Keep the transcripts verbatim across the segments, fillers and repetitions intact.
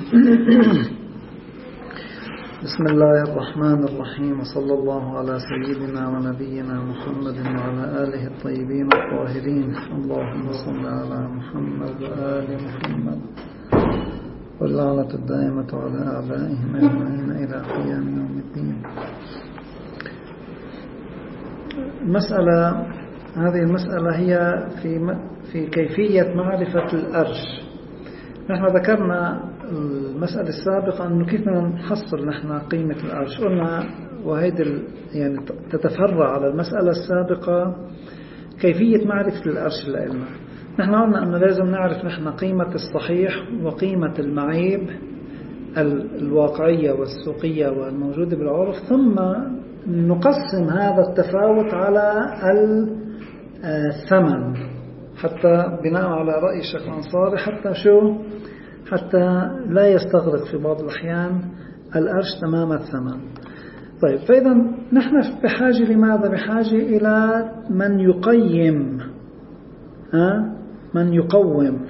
بسم الله الرحمن الرحيم، وصلى الله على سيدنا ونبينا محمد وعلى آله الطيبين الطاهرين. اللهم صل على محمد وآل محمد واللعنة الدائمة على أعدائهم أجمعين إلى قيام يوم الدين. المسألة هذه المسألة هي في في كيفية معرفة الأرش. نحن ذكرنا المسألة السابقة أنه كيف نحصل نحن قيمة الأرش، قلنا وهيدي يعني تتفرع على المسألة السابقة كيفية معرفة الأرش لنا. نحن قلنا أنه لازم نعرف نحن قيمة الصحيح وقيمة المعيب الواقعية والسوقية والموجودة بالعرف، ثم نقسم هذا التفاوت على الثمن حتى بناء على رأي الشيخ الأنصاري حتى شو حتى لا يستغرق في بعض الأحيان الأرش تمام الثمن. طيب، فإذا نحن بحاجة لماذا؟ بحاجة إلى من يقيم، ها؟ من يقوم،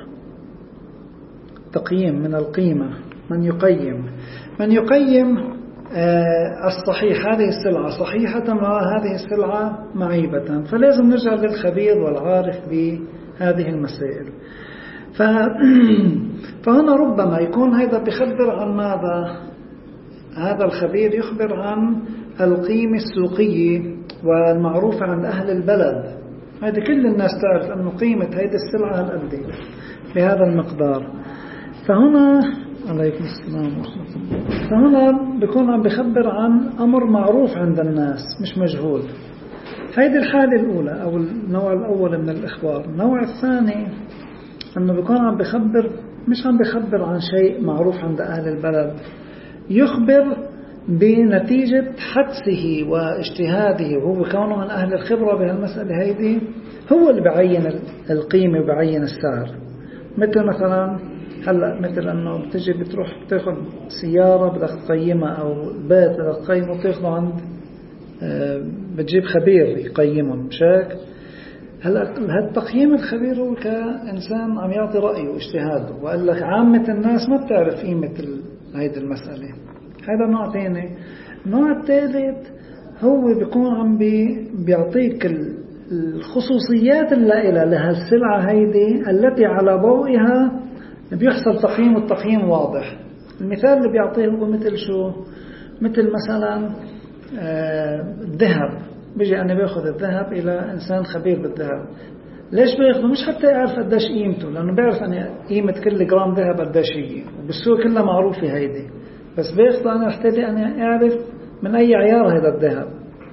تقييم من القيمة، من يقيم من يقيم آه الصحيح، هذه السلعة صحيحة وهذه السلعة معيبة. فلازم نرجع للخبير والعارف بهذه المسائل. ف... فهنا ربما يكون هذا بيخبر عن ماذا؟ هذا الخبير يخبر عن القيمة السوقية والمعروفة عند أهل البلد. هذه كل الناس تعرف أنه قيمة هذه السلعة هالقد بهذا المقدار. فهنا عليكم السلام ورحمة الله. فهنا بيكون عم بيخبر عن أمر معروف عند الناس مش مجهول. هذه الحالة الأولى أو النوع الأول من الإخبار. النوع الثاني أنه بيكون عم بيخبر، مش عم بيخبر عن شيء معروف عند أهل البلد، يخبر بنتيجة حدسه واجتهاده، وهو كونه من أهل الخبرة بهالمسألة هيدي، هو اللي بعين القيمة وبعين السعر. مثل مثلا هلأ مثل أنه بتجي بتروح بتاخد سيارة بدك تقيمها أو بيت بدك تقيمه، بتاخده عند بتجيب خبير يقيمهم، مش هيك؟ هلا هالتقييم الخبير هو كإنسان عم يعطي رأيه واجتهاده، وقال لك عامة الناس ما بتعرف قيمة هيدي المسألة. هذا نوع ثاني. النوع الثالث هو بيكون عم بي بيعطيك الخصوصيات اللائلة لهالسلعة هيدي التي على ضوئها بيحصل تقييم، والتقييم واضح. المثال اللي بيعطيه هو مثل شو؟ مثل مثلا الذهب. بيجي أنا بياخذ الذهب إلى إنسان خبير بالذهب. ليش بياخذه؟ مش حتى يعرف قديش قيمته، لأنه بيعرف أن قيمة كل جرام ذهب قديش هي، وبالسوق كلها معروفة هيدي، بس بياخذه أنا احتاج أن أعرف من أي عيار هذا الذهب.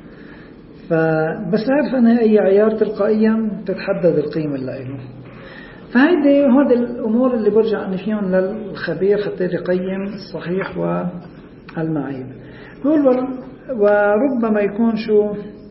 فبس أعرف أن أي عيار تلقائيا تتحدد القيمة اللي له. فهيدي هذه الأمور اللي برجع أن فيهم للخبير حتى يقيم الصحيح والمعيب. وربما يكون شو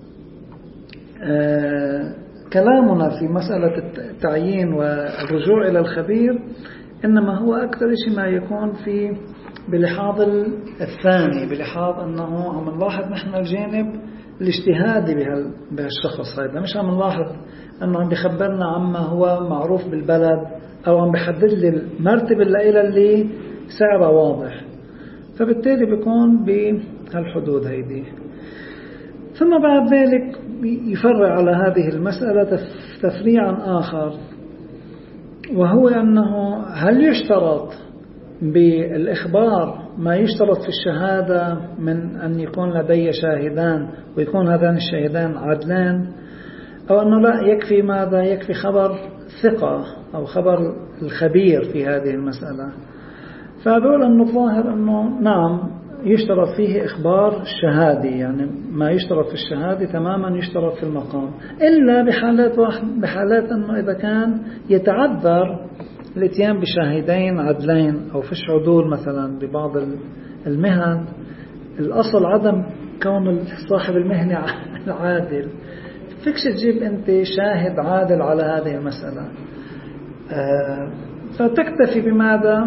آه كلامنا في مسألة التعيين والرجوع إلى الخبير إنما هو أكثر شيء ما يكون في بلحاظ الثاني، بلحاظ أنه عم نلاحظ نحن الجانب الاجتهادي بهالشخص هذا، مش عم نلاحظ أنه عم بيخبرنا عما هو معروف بالبلد أو عم بيحدد لي المرتبة اللي اللي سعرها واضح. فبالتالي بيكون بهالحدود هيدي. ثم بعد ذلك يفرع على هذه المسألة تفريعا آخر، وهو أنه هل يشترط بالإخبار ما يشترط في الشهادة من أن يكون لدي شاهدان ويكون هذان الشاهدان عدلان، أو أنه لا يكفي ماذا؟ يكفي خبر ثقة أو خبر الخبير في هذه المسألة. فأقول أنه الظاهر أنه نعم يشترط فيه إخبار شهادي، يعني ما يشترط في الشهادة تماما يشترط في المقام، إلا بحالات واحد بحالات أنه إذا كان يتعذر الاتيان بشاهدين عدلين أو فيش عدول مثلا ببعض المهن، الأصل عدم كون صاحب المهنة عادل، فيكش تجيب أنت شاهد عادل على هذه المسألة. فتكتفي بماذا؟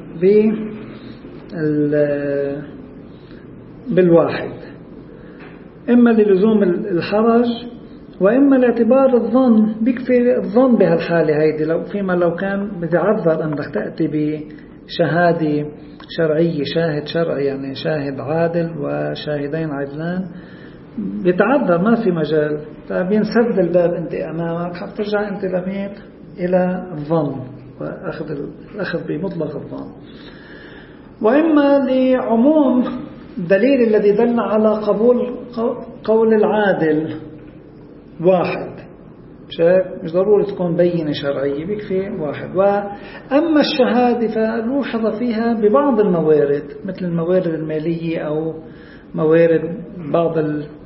بالواحد، إما للزوم الحرج وإما لاعتبار الظن. بيكفي الظن بهالحالة هيدي، لو فيما لو كان بتعذر أنك تأتي بشهادة شرعية، شاهد شرعي يعني شاهد عادل وشاهدين عدلان، بيتعذر ما في مجال، فبينسد الباب أنت أمامك، حترجع أنت لمين؟ إلى الظن وأخذ الأخذ بمطلق الظن. وإما لعموم دليل الذي دل على قبول قول العادل واحد، مش ضروري تكون بينة شرعية، بيكفي واحد. وأما الشهادة فلوحظ فيها ببعض الموارد مثل الموارد المالية أو موارد بعض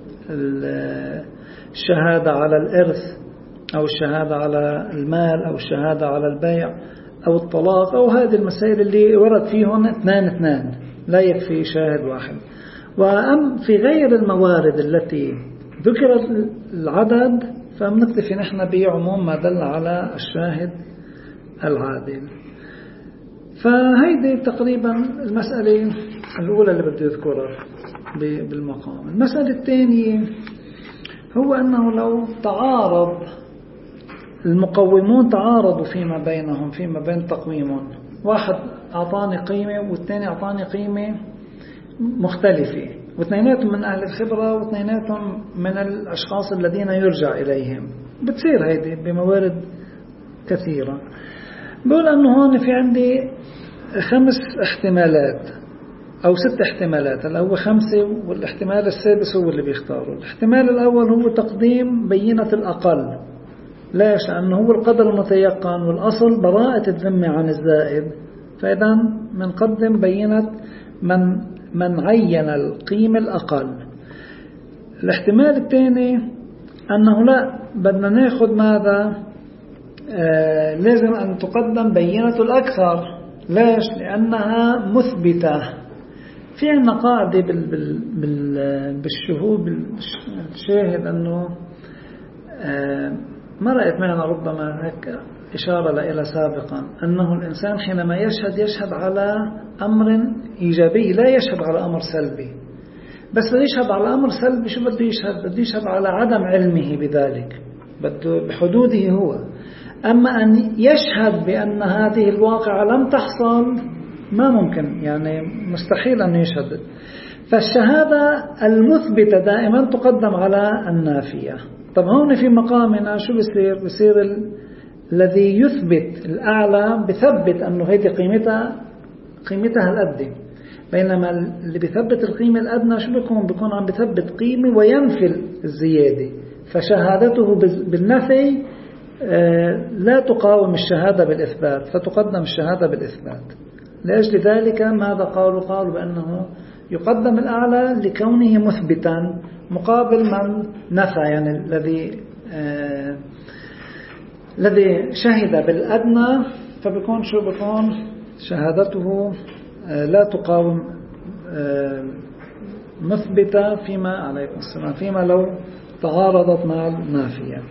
الشهادة على الإرث أو الشهادة على المال أو الشهادة على البيع أو الطلاق أو هذه المسائل اللي ورد فيهن اثنان اثنان، لا يكفي شاهد واحد. وأم في غير الموارد التي ذكر العدد فبنكتفي نحن بعموم ما دل على الشاهد العادل. فهيدي تقريبا المسألة الأولى اللي بدي أذكرها بالمقام. المسألة الثانية هو أنه لو تعارض المقومون، تعارضوا فيما بينهم، فيما بين تقويمهم، واحد أعطاني قيمة والثاني أعطاني قيمة مختلفة، واثنيناتهم من أهل الخبرة واثنيناتهم من الأشخاص الذين يرجع إليهم، بتصير هيدي بموارد كثيرة. بقول أنه هون في عندي خمس احتمالات أو ست احتمالات، هو خمسة والاحتمال السادس هو اللي بيختاره. الاحتمال الأول هو تقديم بينة الأقل، ليش؟ لأنه هو القدر المتيقن والأصل براءة الذمة عن الزائد، فإذا منقدم بينة من من عين القيمة الأقل. الاحتمال الثاني أنه لا، بدنا ناخذ ماذا؟ آه لازم أن تقدم بينة الأكثر، ليش؟ لأنها مثبتة. في عندنا قاعدة بال بال بال بالشهود بالشاهد أنه آه ما رأيت معنا ربما هيك إشارة لإلى سابقا، أنه الإنسان حينما يشهد يشهد على أمر إيجابي، لا يشهد على أمر سلبي. بس بده يشهد على أمر سلبي، شو بده يشهد؟ بده يشهد على عدم علمه بذلك، بده بحدوده هو. أما أن يشهد بأن هذه الواقعة لم تحصل ما ممكن، يعني مستحيل أن يشهد. فالشهادة المثبتة دائما تقدم على النافية. طب هون في مقامنا شو بيصير؟ بيصير ال... الذي يثبت الأعلى بثبت أنه هذه قيمتها قيمتها الأدنى، بينما اللي بيثبت القيمة الأدنى شو بيكون؟ بيكون عم بثبت قيمة وينفي الزيادة، فشهادته بالنفي لا تقاوم الشهادة بالإثبات، فتقدم الشهادة بالإثبات. لأجل ذلك ماذا قالوا؟ قالوا بأنه يقدم الأعلى لكونه مثبتا مقابل من نفى، يعني الذي آه الذي شهد بالأدنى، فبيكون شو بيكون؟ شهادته آه لا تقاوم آه مثبتة فيما عليكم السلام فيما لو تعارضت مع النافية.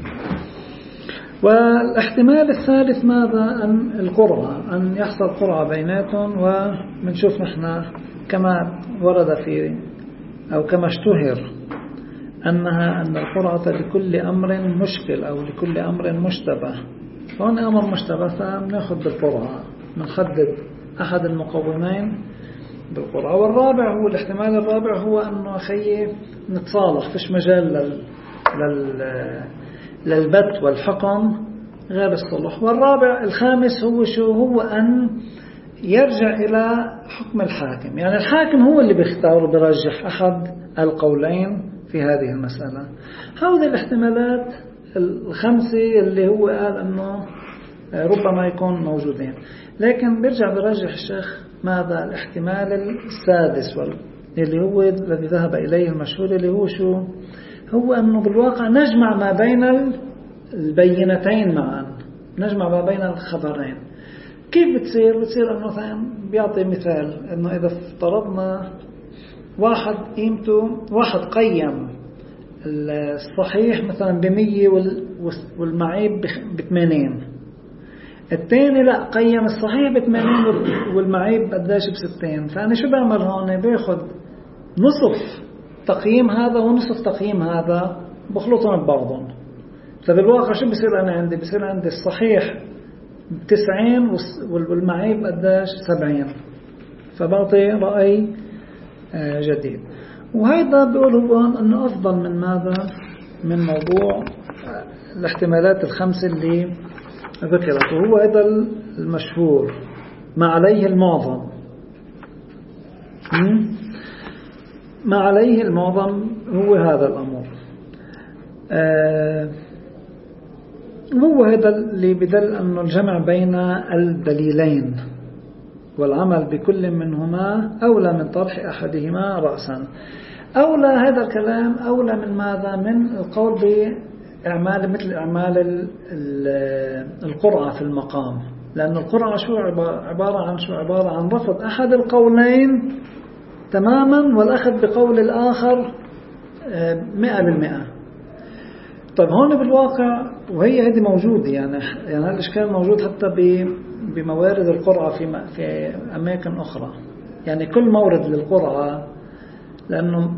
والاحتمال الثالث ماذا؟ أن القرعة، أن يحصل قرعة بيناتهم. ومنشوف نحن كما ورد في أو كما اشتهر أنها أن القرعة لكل أمر مشكل أو لكل أمر مشتبه، فهون أمر مشتبه فبناخذ بالقرعة، بنحدد أحد المقومين بالقرعة. والرابع هو الاحتمال الرابع هو أنه أخي نتصالح، فيش مجال لل لل للبت والحكم غير الصلح. والرابع الخامس هو شو؟ هو أن يرجع إلى حكم الحاكم، يعني الحاكم هو اللي بيختار وبيرجح أحد القولين في هذه المسألة. هذه الاحتمالات الخمسة اللي هو قال أنه ربما يكون موجودين، لكن بيرجع بيرجح الشيخ ماذا؟ الاحتمال السادس اللي هو الذي ذهب إليه المشهور، اللي هو شو؟ هو أنه بالواقع نجمع ما بين البينتين معا، نجمع ما بين الخبرين. كيف بتصير؟ بتصير أنه مثلا بيعطي مثال أنه إذا افترضنا واحد قيمته، واحد قيم الصحيح مثلا بمية والمعيب بثمانين، الثاني لا قيم الصحيح بثمانين والمعيب قداش بستين. فأنا شو بعمل هون؟ بياخد نصف تقييم هذا ونصف تقييم هذا بخلطهم ببعضهم. فبالواقع شو بصير أنا عندي؟ بصير عندي الصحيح تسعين والمعيب قداش؟ سبعين. فبعطي رأي جديد. وهذا بيقولوا أنه أفضل من ماذا؟ من موضوع الاحتمالات الخمسة اللي ذكرت، وهو هذا المشهور ما عليه المعظم. ما عليه المعظم هو هذا الأمر. آه هو هذا اللي بدل أنه الجمع بين الدليلين والعمل بكل منهما أولى من طرح أحدهما رأسا. أولى هذا الكلام أولى من ماذا؟ من القول بإعمال مثل إعمال القرعة في المقام، لأن القرعة شو عبارة عن شو عبارة عن رفض أحد القولين تماما والأخذ بقول الآخر مئة بالمئة. طيب هون بالواقع وهي هذه موجودة، يعني يعني هذا الإشكال موجود حتى بموارد القرعة في في أماكن أخرى. يعني كل مورد للقرعة، لأنه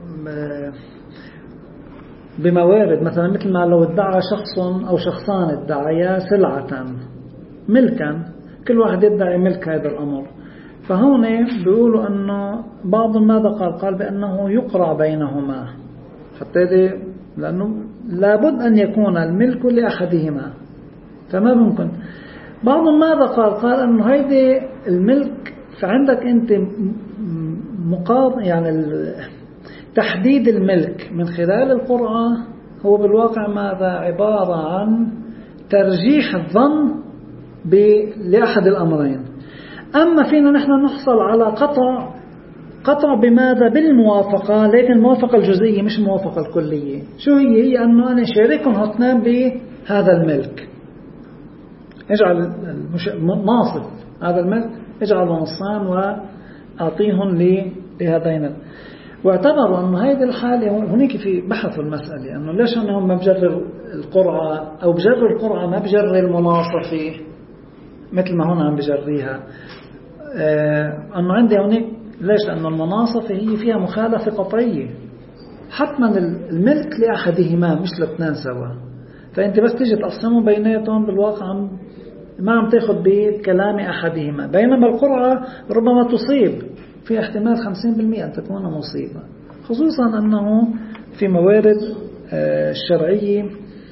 بموارد مثلا مثل ما لو ادعى شخص أو شخصان ادعيا سلعة ملكا، كل واحد يدعي ملك هذا الأمر، فهون بيقولوا أنه بعض ماذا قال قال بأنه يقرع بينهما، حتى دي لأنه لابد أن يكون الملك لأحدهما، فما ممكن. بعض ماذا قال قال أنه هيدي الملك، فعندك أنت مقاض يعني تحديد الملك من خلال القرعة هو بالواقع ماذا؟ عبارة عن ترجيح الظن لأحد الأمرين. أما فينا نحن نحصل على قطع قطع بماذا؟ بالموافقة، لكن الموافقة الجزئية مش الموافقة الكلية. شو هي؟ هي أنه أنا شاركهم اثنين بهذا الملك، اجعل ناصب هذا الملك اجعل نصان وأعطيهم لهذين. واعتبروا أن هذه الحالة هناك في بحثوا المسألة أنه ليش أنهم ما بجروا القرعة أو بجروا القرعة ما بجروا المناصفة مثل ما هنا عم بجريها. آه أنه عندي هناك ليش؟ لأن المناصفة هي فيها مخالفة قطعية، حتما الملك لأحدهما مش لاثنين سوا، فأنت بس تيجي تقسموا بيناتهم بالواقع ما عم تاخد بكلام أحدهما. بينما القرعة ربما تصيب، في احتمال خمسين بالمئة أن تكون مصيبة، خصوصا أنه في موارد الشرعية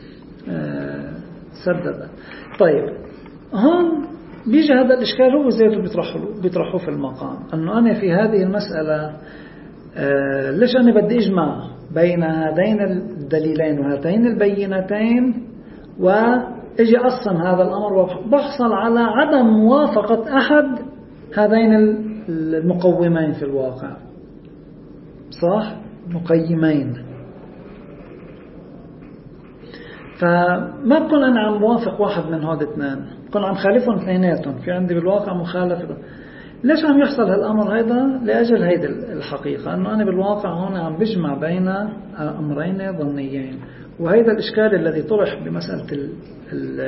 سددت. طيب هون بيجي هذا الإشكال هو ذاته بيطرحوه بيطرحوه في المقام، أنه أنا في هذه المسألة ليش أنا بدي أجمع بين هذين الدليلين وهاتين البينتين وأجي أصلا هذا الأمر وبحصل على عدم موافقة أحد هذين المقومين في الواقع، صح؟ مقيمين، فما بكون أنا عم موافق واحد من هذا اثنين، بكون عم خالفهم اثنيناتهم، في عندي بالواقع مخالفة. ليش عم يحصل هالأمر هذا؟ لأجل هيدا الحقيقة أنه أنا بالواقع هون عم بجمع بين أمرين ظنيين. وهيدا الإشكال الذي طرح بمسألة ال ال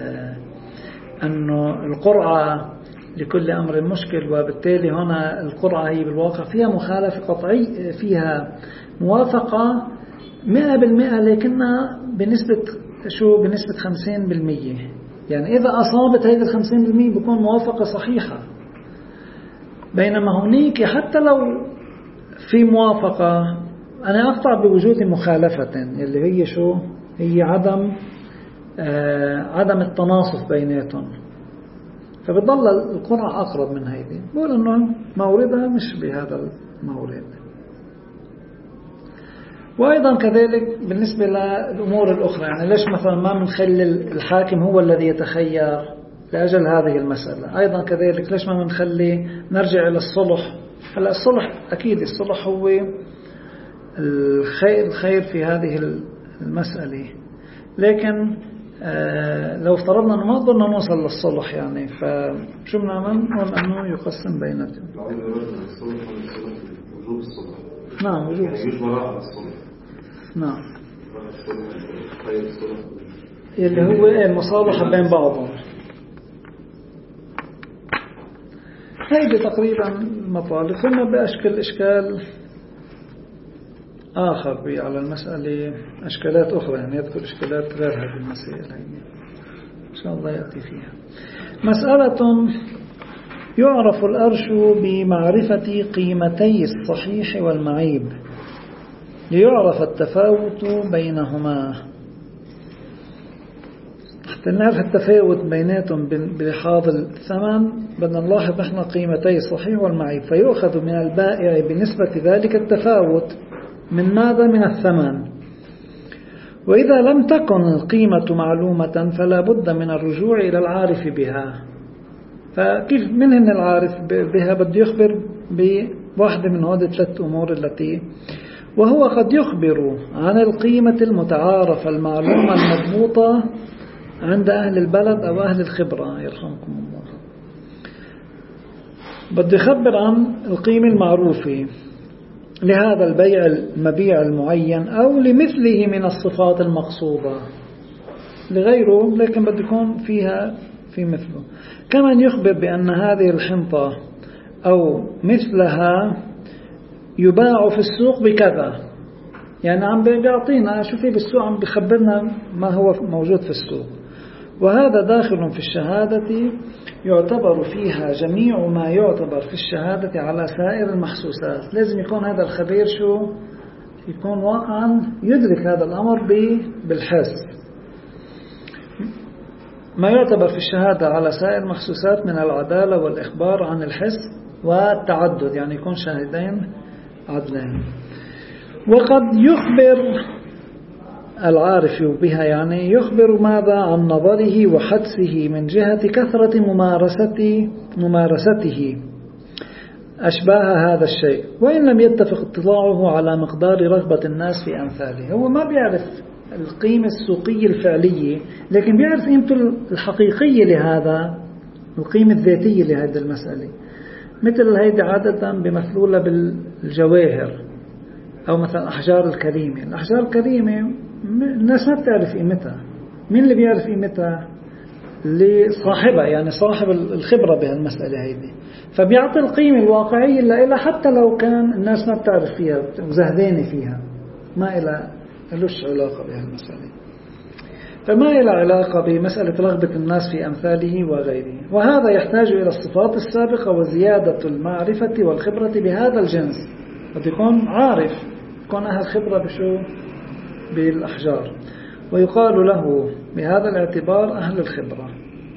أنه القرعة لكل أمر مشكل، وبالتالي هنا القرعة هي بالواقع فيها مخالفة قطعي، فيها موافقة مئة بالمئة لكنها بنسبة شو؟ بنسبة خمسين بالمئة. يعني إذا أصابت هذه الخمسين بالمئة بيكون موافقة صحيحة، بينما هناك حتى لو في موافقة أنا أقطع بوجود مخالفة اللي هي شو؟ هي عدم آه عدم التناصف بيناتهم، فبتضل القرعة أقرب من هيدي. بقول أنه موردها مش بهذا المورد. وأيضا كذلك بالنسبة للأمور الأخرى، يعني ليش مثلا ما بنخلي الحاكم هو الذي يتخير لأجل هذه المسألة؟ أيضا كذلك ليش ما بنخلي نرجع إلى الصلح؟ هلا الصلح أكيد الصلح هو الخير الخير في هذه المسألة، لكن آه لو افترضنا أنه ما قدرنا نوصل للصلح يعني فشو بنعمل؟ أنه يقسم بيناتهم. نعم وجوب الصلح. نعم اللي هو المصالحة بين بعضهم. هيدي تقريبا مطالب. ثم بأشكال إشكال آخر على المسألة، أشكالات أخرى يعني يذكر إشكالات غير هذه المسائل هي إن شاء الله يأتي فيها. مسألة يعرف الأرش بمعرفة قيمتي الصحيح والمعيب ليعرف التفاوت بينهما. حتى نعرف التفاوت بيناتهم بلحاظ الثمن بدنا نلاحظ نحن قيمتي الصحيح والمعيب، فيؤخذ من البائع بنسبة ذلك التفاوت من ماذا؟ من الثمن. وإذا لم تكن القيمة معلومة فلا بد من الرجوع إلى العارف بها. فكيف من هن العارف بها؟ بده يخبر بواحدة من هذه الثلاث أمور التي وهو قد يخبر عن القيمة المتعارفة المعلومة المضبوطة عند أهل البلد أو أهل الخبرة يرحمكم الله. بده يخبر عن القيمة المعروفة لهذا البيع المبيع المعين أو لمثله من الصفات المقصودة لغيره، لكن بده يكون فيها في مثله. كمان يخبر بأن هذه الحنطة أو مثلها يباع في السوق بكذا، يعني عم بيعطينا شو في بالسوق، عم بخبرنا ما هو موجود في السوق. وهذا داخل في الشهادة يعتبر فيها جميع ما يعتبر في الشهادة على سائر المحسوسات. لازم يكون هذا الخبير شو يكون واقعا يدرك هذا الأمر بالحس. ما يعتبر في الشهادة على سائر المحسوسات من العدالة والإخبار عن الحس والتعدد، يعني يكون شاهدين عدلين. وقد يخبر العارف بها، يعني يخبر ماذا؟ عن نظره وحدسه من جهة كثرة ممارسته ممارسته أشباه هذا الشيء، وإن لم يتفق اطلاعه على مقدار رغبة الناس في أمثاله. هو ما بيعرف القيمة السوقية الفعلية، لكن بيعرف قيمته الحقيقية لهذا، القيمة الذاتية لهذه المسألة. مثل هيدي عادة بمثلولة بالجواهر أو مثلا أحجار الكريمة. الأحجار الكريمة الناس ما بتعرف قيمتها. مين اللي بيعرف قيمتها؟ اللي صاحبها، يعني صاحب الخبرة بهالمسألة هيدي، فبيعطي القيمة الواقعية لها حتى لو كان الناس ما بتعرف فيها وزهدانة فيها، ما إلى لوش علاقة بهالمسألة. فما إلى علاقة بمسألة رغبة الناس في أمثاله وغيره. وهذا يحتاج إلى الصفات السابقة وزيادة المعرفة والخبرة بهذا الجنس. قد يكون عارف، يكون أهل خبرة بشو؟ بالأحجار، ويقال له بهذا الاعتبار أهل الخبرة.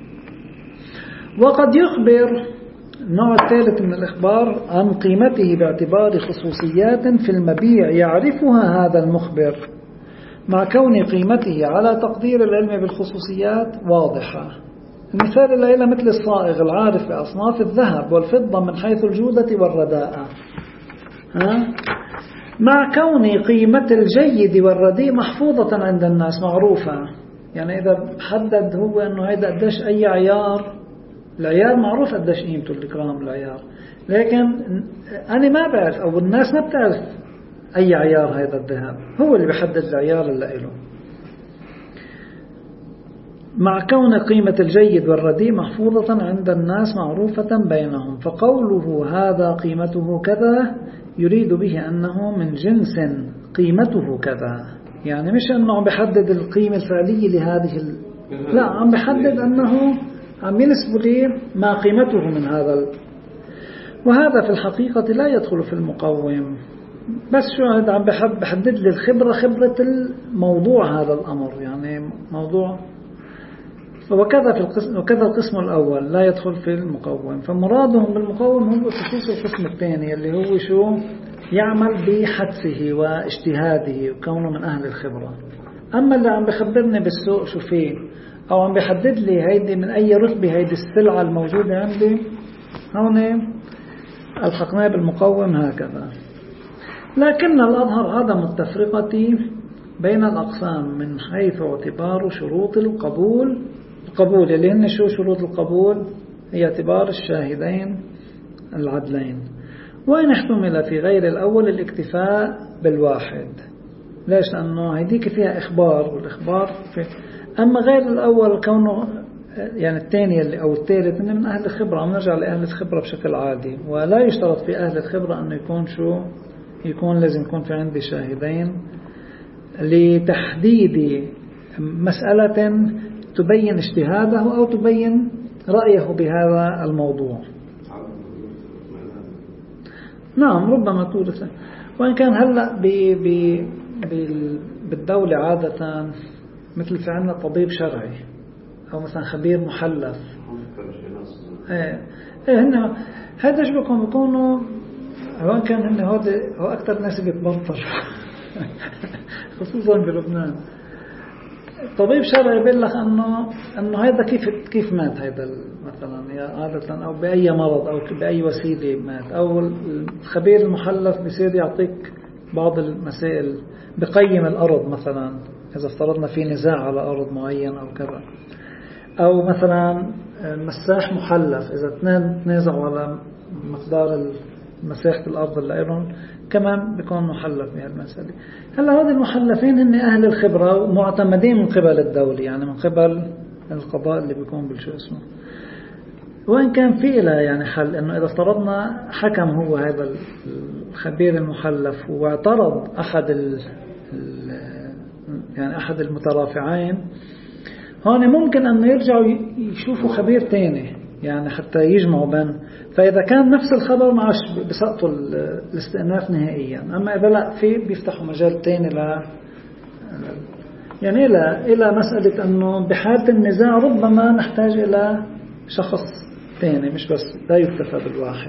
وقد يخبر النوع الثالث من الإخبار عن قيمته باعتبار خصوصيات في المبيع يعرفها هذا المخبر، مع كون قيمته على تقدير العلم بالخصوصيات واضحة. المثال الليلة مثل الصائغ العارف بأصناف الذهب والفضة من حيث الجودة والرداءة، ها؟ مع كون قيمة الجيد والرديء محفوظة عند الناس معروفة. يعني إذا حدد هو أنه هيدا قديش أي عيار، العيار معروف قديش قيمته الجرام العيار، لكن أنا ما بعرف أو الناس ما بتعرف أي عيار هذا الذهب، هو اللي بيحدد العيار اللي له. مع كون قيمة الجيد والرديء محفوظة عند الناس معروفة بينهم، فقوله هذا قيمته كذا يريد به أنه من جنس قيمته كذا، يعني مش أنه عم بيحدد القيمة الفعلية لهذه ال... لا، عم بيحدد أنه عم ينسب لي ما قيمته من هذا ال... وهذا في الحقيقة لا يدخل في المقوم، بس شو هذا عم بحب بحدد لي الخبرة، خبرة الموضوع هذا الأمر، يعني موضوع. وكذا في القسم وكذا القسم الأول لا يدخل في المقوم. فمرادهم بالمقوم هو خصوص القسم الثاني اللي هو شو؟ يعمل بحدسه واجتهاده وكونه من أهل الخبرة. أما اللي عم بخبرني بالسوق شو فيه أو عم بيحدد لي هيدي من أي رتبة هيدي السلعة الموجودة عندي، هون الحقناه بالمقوم هكذا. لكن الأظهر عدم التفرقة بين الأقسام من حيث اعتبار شروط القبول. القبول اللي هن شو شروط القبول؟ هي اعتبار الشاهدين العدلين. وإن احتمل في غير الأول الاكتفاء بالواحد. ليش؟ لأنه هيديك فيها إخبار، والإخبار في أما غير الأول كونه يعني الثاني اللي أو الثالث إنه من أهل الخبرة. نرجع لأهل الخبرة بشكل عادي، ولا يشترط في أهل الخبرة أنه يكون شو يكون لازم يكون في عندي شاهدين لتحديد مسألة تبين اجتهاده أو تبين رأيه بهذا الموضوع. نعم ربما تورث. وإن كان هلأ بالدولة عادة مثل في عنا طبيب شرعي أو مثلا خبير محلف. ايه ايه هن هذا شو بكون بيكونوا وإن كان هن هذا هو أكثر ناس بيتبطر خصوصا بلبنان. طبيب شرعي بيقول لك انه انه هذا كيف كيف مات هذا مثلا عادة او باي مرض او باي وسيله مات، او الخبير المحلف بيصير يعطيك بعض المسائل، بقيم الارض مثلا اذا افترضنا في نزاع على ارض معين او كذا، او مثلا مساح محلف اذا اثنين تنازعوا على مقدار مساحه الارض اللي لهم كمان بيكون محلف بهالمسألة. هلا هذه المحلفين هن أهل الخبرة ومعتمدين من قبل الدولة، يعني من قبل القضاء اللي بيكون بالشو اسمه. وإن كان في لها يعني حل، إنه إذا افترضنا حكم هو هذا الخبير المحلف واعترض أحد ال يعني أحد المترافعين، هون ممكن أن يرجعوا يشوفوا خبير تاني يعني حتى يجمعوا بين. فإذا كان نفس الخبر معش بسقطوا الاستئناف نهائيا، أما إذا لا في بيفتحوا مجال تاني ل يعني إلى إلى مسألة أنه بحالة النزاع ربما نحتاج إلى شخص تاني، مش بس لا يكتفى بالواحد.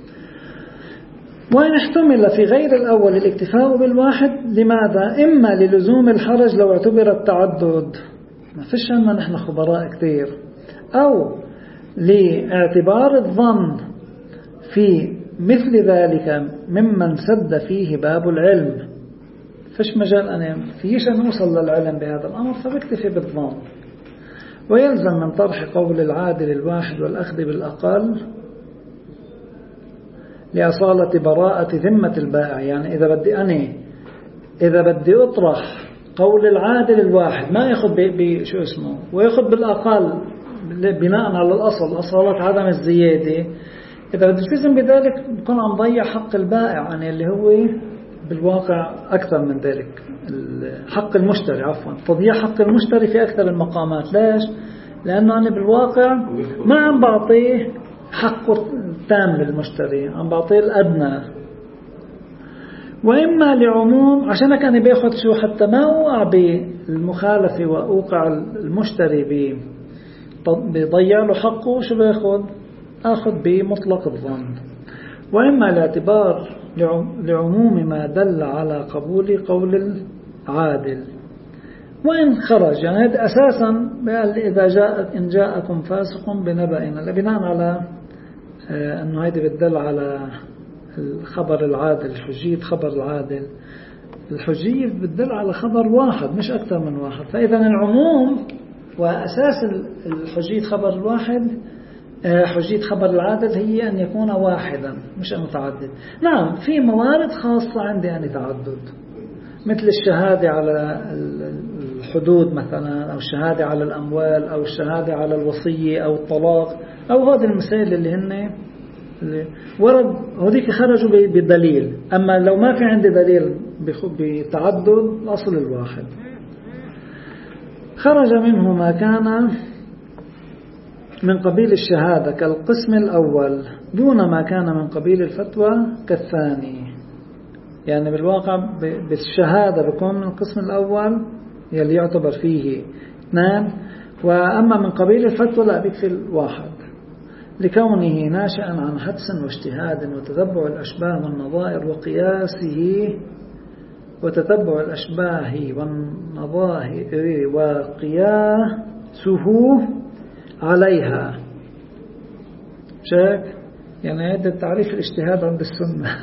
وإن احتمل في غير الأول الاكتفاء بالواحد، لماذا؟ إما للزوم الحرج لو اعتبر التعدد، ما فيش عنا نحن خبراء كتير، أو لاعتبار الظن في مثل ذلك ممن سد فيه باب العلم. فيش مجال أن فيش أن نوصل للعلم بهذا الأمر، فبكتفي بالظن. ويلزم من طرح قول العادل الواحد والأخذ بالأقل لأصالة براءة ذمة البائع. يعني إذا بدي أنا إذا بدي أطرح قول العادل الواحد ما يأخذ بشو اسمه ويأخذ بالأقل بناء على الأصل أصالة عدم الزيادة، إذا بدي التزم بذلك بكون عم ضيع حق البائع، يعني اللي هو بالواقع أكثر من ذلك حق المشتري، عفوا تضييع حق المشتري في أكثر المقامات. ليش؟ لأنه أنا بالواقع ما عم بعطيه حقه التام للمشتري، عم بعطيه الأدنى. وإما لعموم عشانك أنا باخد شو حتى ما أوقع بالمخالفة وأوقع المشتري بضيع له حقه، شو باخد؟ أخذ بمطلق الظن. وإما الاعتبار لعموم ما دل على قبول قول العادل. وإن خرج يعني هذا أساسا إذا جاء إن جاءكم فاسق بنبأ، بناء على أنه هذا بتدل على الخبر العادل، الحجية خبر العادل. الحجية بتدل على خبر واحد مش أكثر من واحد. فإذا العموم وأساس الحجية خبر الواحد حجية خبر العادل هي أن يكون واحدا مش متعدد. نعم في موارد خاصة عندي أن يتعدد، مثل الشهادة على الحدود مثلا، أو الشهادة على الأموال، أو الشهادة على الوصية أو الطلاق، أو هذه المسائل اللي هن اللي ورد هذيك خرجوا بدليل. أما لو ما في عندي دليل بتعدد الأصل الواحد. خرج منه ما كان من قبيل الشهادة كالقسم الأول دون ما كان من قبيل الفتوى كالثاني. يعني بالواقع بالشهادة بيكون من القسم الأول يلي يعتبر فيه اثنان، وأما من قبيل الفتوى لا بيكفي الواحد، لكونه ناشئا عن حدس واجتهاد وتتبع الأشباه والنظائر وقياسه وتتبع الأشباه والنظائر وقياسه عليها. شاك يعني هذا التعريف الاجتهاد عند السنة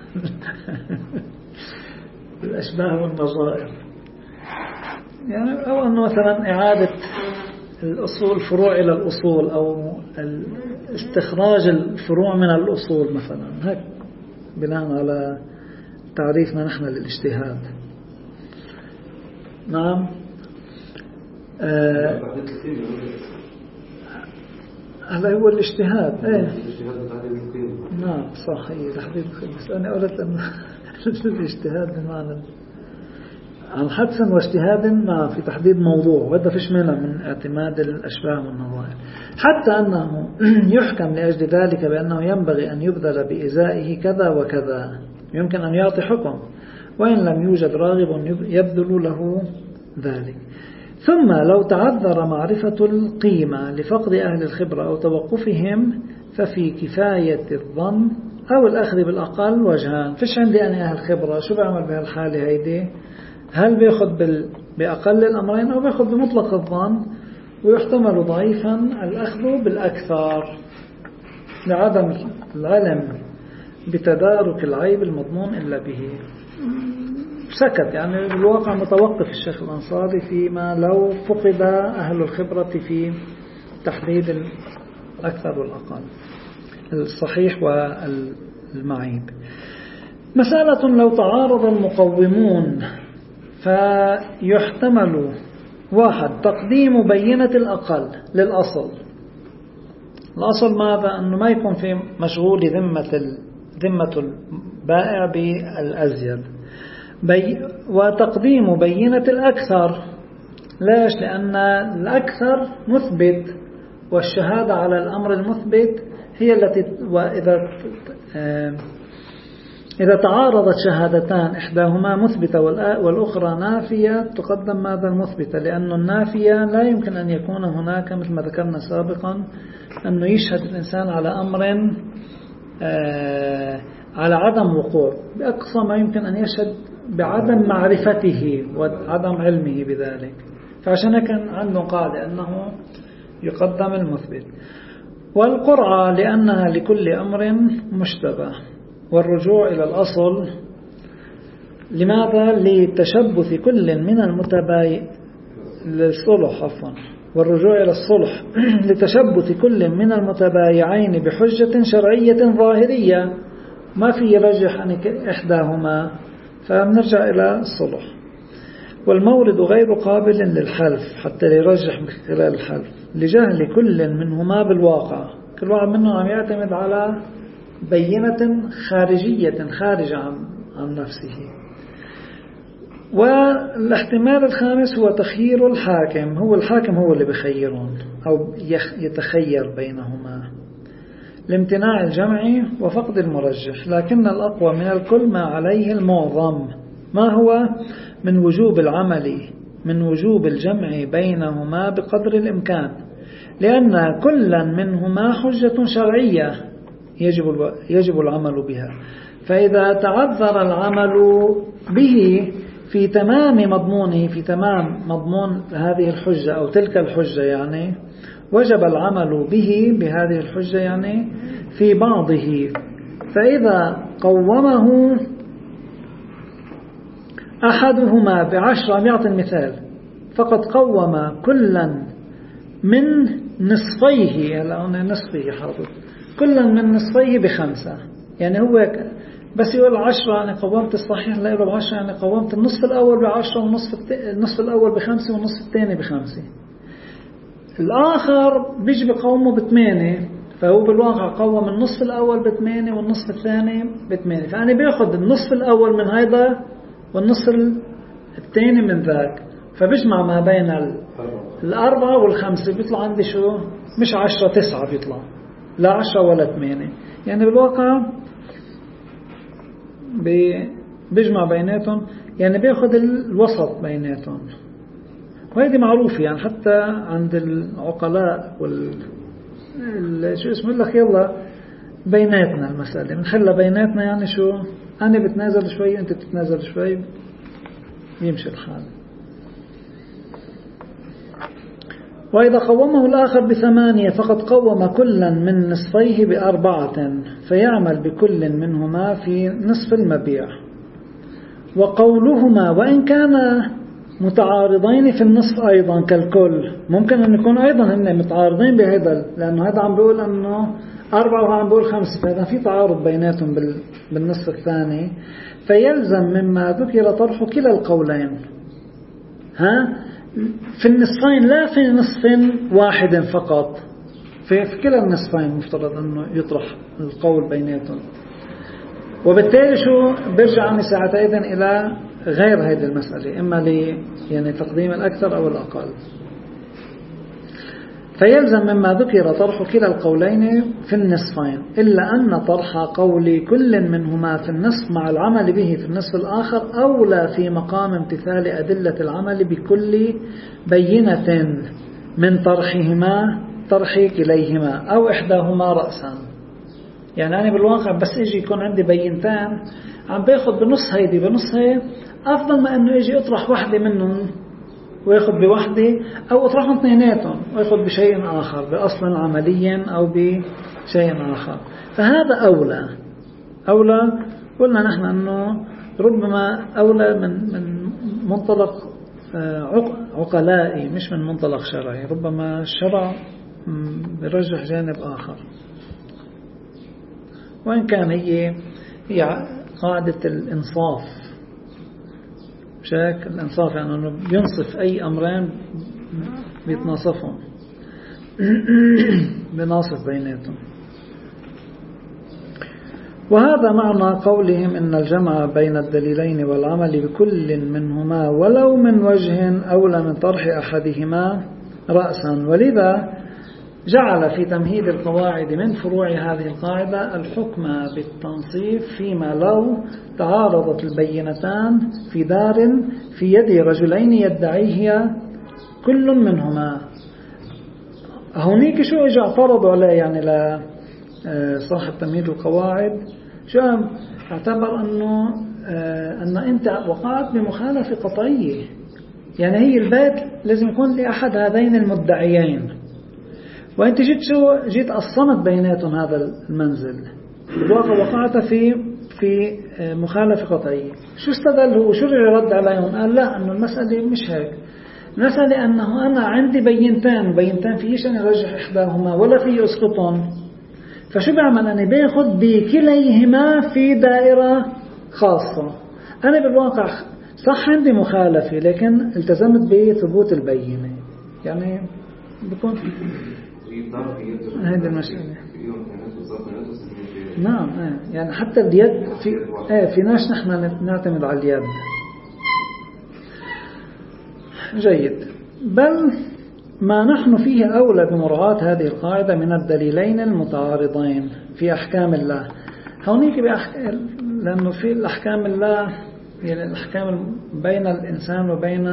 الأشباه والنظائر، يعني أو أنه مثلا إعادة الأصول فروع إلى الأصول، أو استخراج الفروع من الأصول مثلا، هيك بناء على تعريفنا نحن للاجتهاد. نعم آه هذا هو الاجتهاد. ايه نعم صح، هي تحديد القيمة. بس أنا قلت أن الاجتهاد بمعنى عن حدس واجتهاد ما في تحديد موضوع، وهذا فيش منه من اعتماد الأشباه والنظائر. حتى أنه يحكم لأجل ذلك بأنه ينبغي أن يبذل بإزائه كذا وكذا، يمكن أن يعطي حكم وإن لم يوجد راغب يبذل له ذلك. ثم لو تعذر معرفة القيمة لفقد أهل الخبرة أو توقفهم ففي كفاية الظن أو الأخذ بالأقل وجهان. فيش عندي أنا أهل خبرة، شو بعمل بهالحالة هيدي؟ هل بيأخذ بال... بأقل الأمرين أو بيأخذ بمطلق الظن؟ ويحتمل ضعيفا الأخذ بالأكثر لعدم العلم بتدارك العيب المضمون إلا به. سكت، يعني بالواقع متوقف الشيخ الأنصاري فيما لو فقد أهل الخبرة في تحديد الأكثر والأقل، الصحيح والمعيب. مسألة لو تعارض المقومون فيحتمل واحد تقديم بينة الأقل للأصل. الأصل ماذا؟ أنه ما يكون في مشغول ذمة ذمة البائع بالأزيد، بي وتقديم بينة الأكثر. ليش؟ لأن الأكثر مثبت، والشهادة على الأمر المثبت هي التي، وإذا إذا تعارضت شهادتان إحداهما مثبتة والأخرى نافية تقدم ماذا؟ المثبتة، لأن النافية لا يمكن أن يكون هناك مثل ما ذكرنا سابقا أنه يشهد الإنسان على أمر على عدم وقوع، بأقصى ما يمكن أن يشهد بعدم معرفته وعدم علمه بذلك. فعشان كان عنده قاعدة أنه يقدم المثبت. والقرعة لأنها لكل أمر مشتبه، والرجوع إلى الأصل لماذا؟ لتشبث كل من المتباين للصلح عفوا والرجوع إلى الصلح لتشبث كل من المتبايعين بحجة شرعية ظاهرية ما في يرجح عن إحداهما، فنرجع إلى الصلح. والمورد غير قابل للحلف حتى يرجح من خلال الحلف لجهل كل منهما بالواقع. كل واحد منهم عم يعتمد على بينة خارجية خارجة عن, عن نفسه. والاحتمال الخامس هو تخيير الحاكم، هو الحاكم هو اللي بخيرون أو يتخير بينهما لامتناع الجمع وفقد المرجح، لكن الأقوى من الكل ما عليه المعظم، ما هو من وجوب العمل من وجوب الجمع بينهما بقدر الإمكان، لأن كلا منهما حجة شرعية يجب يجب العمل بها. فإذا تعذر العمل به في تمام مضمونه في تمام مضمون هذه الحجة أو تلك الحجة، يعني وجب العمل به بهذه الحجة يعني في بعضه. فإذا قومه أحدهما بعشرة، عم يعطي المثال، فقد قوم كلا من نصفيه، هلا هنا نصفيه حاضر، كلا من نصفيه بخمسة، يعني هو بس يقول عشرة يعني قومت الصحيح، لا يقول بعشرة يعني قومت النصف الأول بعشرة والنصف النصف الأول بخمسة والنصف الثاني بخمسة. الآخر بيجي بقومه بثمانية، فهو بالواقع قوم النصف الأول بثمانية والنصف الثاني بثمانية، فأنا بياخد النصف الأول من هذا والنصف الثاني من ذاك، فبجمع ما بين الأربعة والخمسة بيطلع عندي شو؟ مش عشرة تسعة بيطلع، لا عشرة ولا ثمانية، يعني بالواقع بيجمع بيناتهم، يعني بياخد الوسط بيناتهم. وهذه معروفة يعني حتى عند العقلاء وال شو اسمه لك يلا بيناتنا المسألة بنخلى بيناتنا، يعني شو أنا بتنازل شوي أنت بتتنازل شوي يمشي الحال. وإذا قومه الآخر بثمانية فقد قوم كلا من نصفيه بأربعة، فيعمل بكل منهما في نصف المبيع. وقولهما وإن كان متعارضين في النصف أيضا كالكل، ممكن أن يكون أيضا هن متعارضين بهذا، لأنه هذا عم بيقول أنه أربعة وهذا عم بيقول خمسة، فإذا في تعارض بيناتهم بالنصف الثاني، فيلزم مما ذكر طرح كلا القولين ها في النصفين، لا في نصف واحد فقط، في, في كلا النصفين مفترض أنه يطرح القول بيناتهم. وبالتالي شو برجع عن ساعتين إلى غير هذه المسألة، إما ل يعني تقديم الأكثر أو الأقل. فيلزم مما ذكر طرح كلا القولين في النصفين، إلا أن طرح قول كل منهما في النصف مع العمل به في النصف الآخر أولى في مقام امتثال أدلة العمل بكل بينة من طرحهما طرح كليهما أو إحداهما رأسا. يعني أنا بالواقع بس إجي يكون عندي بينتان عم باخد بنص هيدي بنص هي، أفضل ما أنه إجي أطرح واحدة منهم ويأخذ بوحدة، أو أطرحهم اثنيناتهم ويأخذ بشيء آخر بأصل عمليا أو بشيء آخر. فهذا أولى أولى قلنا نحن أنه ربما أولى من من منطلق عقلائي مش من منطلق شرعي، ربما الشرع برجح جانب آخر، وإن كان هي هي قاعدة الإنصاف. شاك الإنصاف يعني أنه بينصف أي أمرين بيتناصفهم بناصف بيناتهم. وهذا معنى قولهم إن الجمع بين الدليلين والعمل بكل منهما ولو من وجه أولى من طرح أحدهما رأسا. ولذا جعل في تمهيد القواعد من فروع هذه القاعدة الحكم بالتنصيف فيما لو تعارضت البينتان في دار في يد رجلين يدعيه كل منهما. هونيك شو اجى اعترضوا عليه يعني لصاحب تمهيد القواعد، شو اعتبر انه ان انت وقعت بمخالفة قطعية، يعني هي البيت لازم يكون لأحد هذين المدعيين، وانت جيت شو جيت قسمت بيناتهم هذا المنزل، بالواقع وقعت في في مخالفة قطعية. شو استدل هو؟ شو رد عليهم؟ قال لا، انه المسألة مش هيك، المسألة انه انا عندي بينتان بينتان فيش انا ارجح احداهما ولا في اسقطهم، فشو بعمل؟ انا باخذ بكليهما في دائرة خاصة. انا بالواقع صح عندي مخالفة لكن التزمت بثبوت البينة، يعني بكون هذه المسألة. نعم يعني حتى اليد في ايه في ناس نحن نعتمد على اليد. جيد. بل ما نحن فيه أولى بمراعاة هذه القاعدة من الدليلين المتعارضين في أحكام الله. هونيك بأحكام، لأنه في الأحكام الله يعني الأحكام بين الإنسان وبين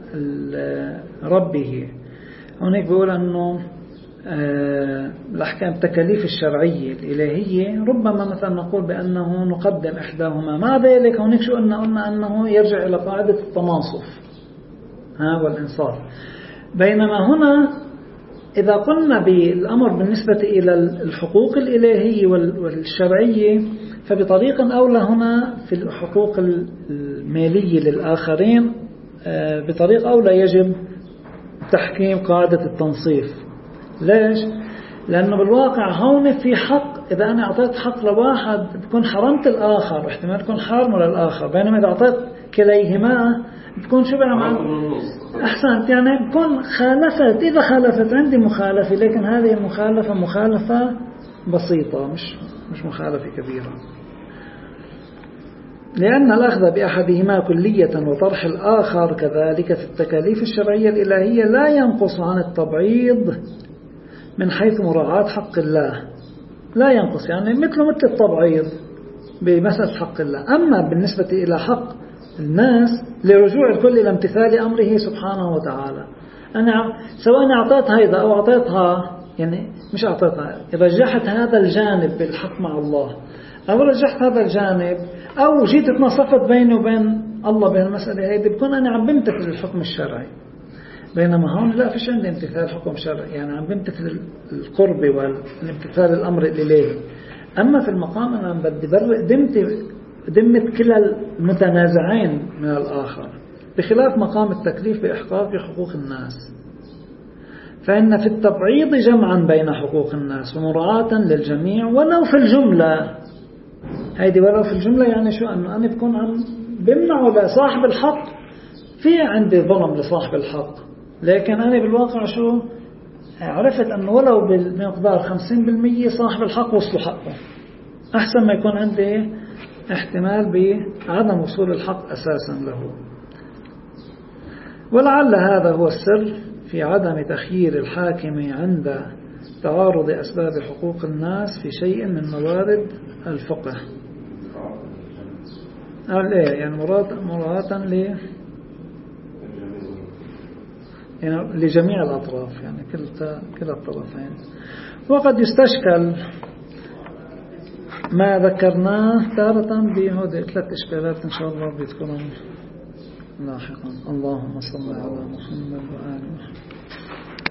ربه. هونيك بيقول أنه الأحكام التكاليف الشرعية الإلهية ربما مثلا نقول بأنه نقدم إحداهما، مع ذلك هونيك شو قلنا؟ قلنا أنه يرجع إلى قاعدة التناصف ها والإنصاف. بينما هنا إذا قلنا بالأمر بالنسبة إلى الحقوق الإلهية والشرعية فبطريق أولى هنا في الحقوق المالية للآخرين بطريق أولى يجب تحكيم قاعدة التنصيف. ليش؟ لأنه بالواقع هون في حق، إذا أنا أعطيت حق لواحد بكون حرمت الآخر واحتمال تكون حرمه للآخر، بينما إذا أعطيت كليهما بتكون شو بعمل؟ أحسنت، يعني بكون خالفت. إذا خالفت عندي مخالفة، لكن هذه المخالفة مخالفة بسيطة مش مش مخالفة كبيرة، لأن الأخذ بأحدهما كلية وطرح الآخر كذلك في التكاليف الشرعية الإلهية لا ينقص عن التبعيض من حيث مراعاة حق الله، لا ينقص، يعني مثل مثل التبعيض بمسألة حق الله. أما بالنسبة إلى حق الناس لرجوع الكل إلى امتثال أمره سبحانه وتعالى، أنا سواء أنا أعطيت هيدا أو أعطيتها، يعني مش أعطيتها، رجحت هذا الجانب بالحق مع الله أو رجحت هذا الجانب أو جيت اتنصفت بيني وبين الله بهالمسألة هيدي، بكون أنا عم بمتثل الحكم الشرعي. بينما هون لا فيش عندي امتثال حكم شرعي، يعني عم بمتثل القرب والامتثال الأمر الإلهي. أما في المقام أنا بدي برق دمت دمت كلا المتنازعين من الآخر، بخلاف مقام التكليف بإحقاق حقوق الناس، فإن في التبعيض جمعا بين حقوق الناس ومراعاة للجميع ولو في الجملة. هيدي ولو في الجملة يعني شو؟ أنه أنا بكون عم بمنعه لصاحب الحق، في عندي ظلم لصاحب الحق، لكن أنا بالواقع شو عرفت أنه ولو بمقدار خمسين بالمية صاحب الحق وصله حقه، أحسن ما يكون عندي احتمال بعدم وصول الحق أساسا له. ولعل هذا هو السر في عدم تخيير الحاكم عند تعارض أسباب حقوق الناس في شيء من موارد الفقه. يعني مراعاة ل يعني لجميع الأطراف، يعني كلتا كلا الطرفين. وقد يستشكل ما ذكرناه تارة بهذه ثلاث إشكالات إن شاء الله بتكون لاحقا. اللهم صل على محمد وآله.